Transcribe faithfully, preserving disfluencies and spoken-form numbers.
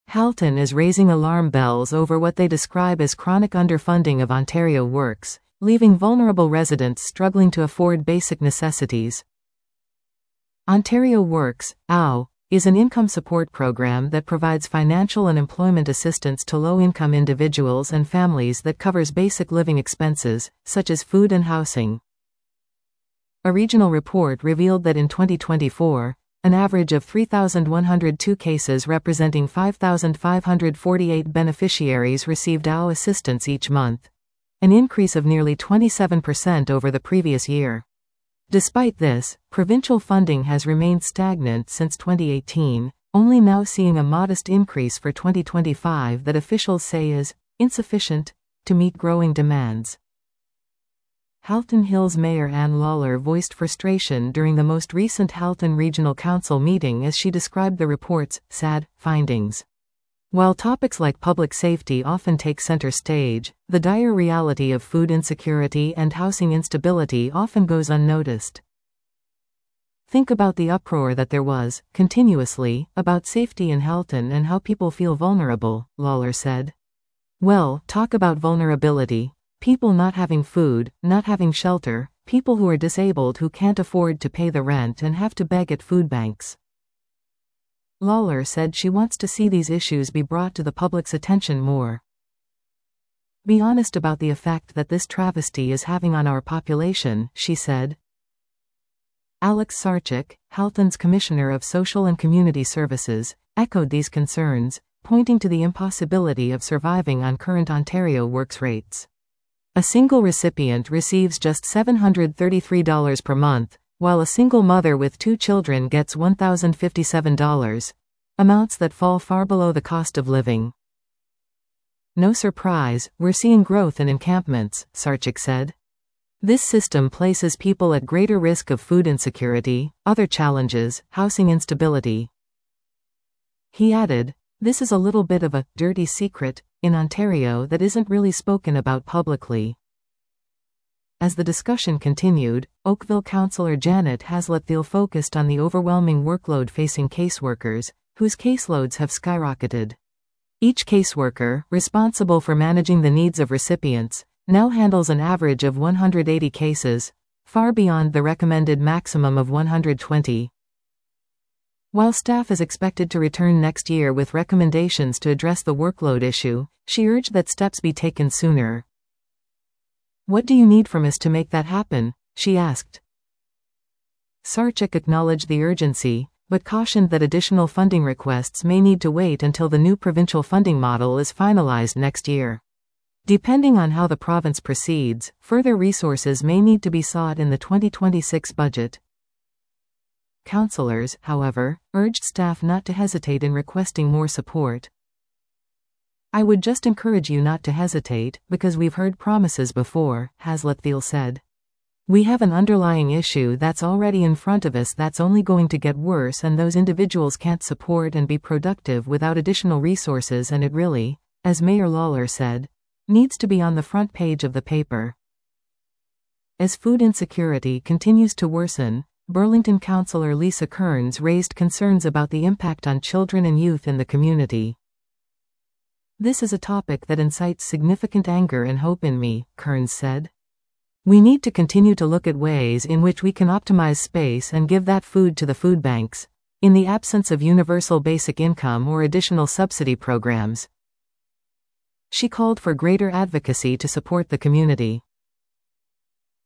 Halton is raising alarm bells over what they describe as chronic underfunding of Ontario Works, leaving vulnerable residents struggling to afford basic necessities. Ontario Works, O W, is an income support program that provides financial and employment assistance to low-income individuals and families that covers basic living expenses, such as food and housing. A regional report revealed that in twenty twenty-four, an average of three thousand one hundred two cases representing five thousand five hundred forty-eight beneficiaries received O W assistance each month, an increase of nearly twenty-seven percent over the previous year. Despite this, provincial funding has remained stagnant since twenty eighteen, only now seeing a modest increase for twenty twenty-five that officials say is insufficient to meet growing demands. Halton Hills Mayor Ann Lawler voiced frustration during the most recent Halton Regional Council meeting as she described the report's sad findings. While topics like public safety often take center stage, the dire reality of food insecurity and housing instability often goes unnoticed. Think about the uproar that there was, continuously, about safety in Halton and how people feel vulnerable, Lawler said. Well, talk about vulnerability. People not having food, not having shelter, people who are disabled who can't afford to pay the rent and have to beg at food banks. Lawler said she wants to see these issues be brought to the public's attention more. Be honest about the effect that this travesty is having on our population, she said. Alex Sarchik, Halton's Commissioner of Social and Community Services, echoed these concerns, pointing to the impossibility of surviving on current Ontario Works rates. A single recipient receives just seven hundred thirty-three dollars per month, while a single mother with two children gets one thousand fifty-seven dollars, amounts that fall far below the cost of living. No surprise, we're seeing growth in encampments, Sarchik said. This system places people at greater risk of food insecurity, other challenges, housing instability. He added, this is a little bit of a dirty secret in Ontario that isn't really spoken about publicly. As the discussion continued, Oakville Councillor Janet Haslett-Thiel focused on the overwhelming workload facing caseworkers, whose caseloads have skyrocketed. Each caseworker, responsible for managing the needs of recipients, now handles an average of one hundred eighty cases, far beyond the recommended maximum of one hundred twenty. While staff is expected to return next year with recommendations to address the workload issue, she urged that steps be taken sooner. What do you need from us to make that happen? She asked. Sarchik acknowledged the urgency, but cautioned that additional funding requests may need to wait until the new provincial funding model is finalized next year. Depending on how the province proceeds, further resources may need to be sought in the twenty twenty-six budget. Councillors, however, urged staff not to hesitate in requesting more support. I would just encourage you not to hesitate, because we've heard promises before, Haslett-Thiel said. We have an underlying issue that's already in front of us that's only going to get worse, and those individuals can't support and be productive without additional resources, and it really, as Mayor Lawler said, needs to be on the front page of the paper. As food insecurity continues to worsen, Burlington Councillor Lisa Kearns raised concerns about the impact on children and youth in the community. This is a topic that incites significant anger and hope in me, Kearns said. We need to continue to look at ways in which we can optimize space and give that food to the food banks, in the absence of universal basic income or additional subsidy programs. She called for greater advocacy to support the community.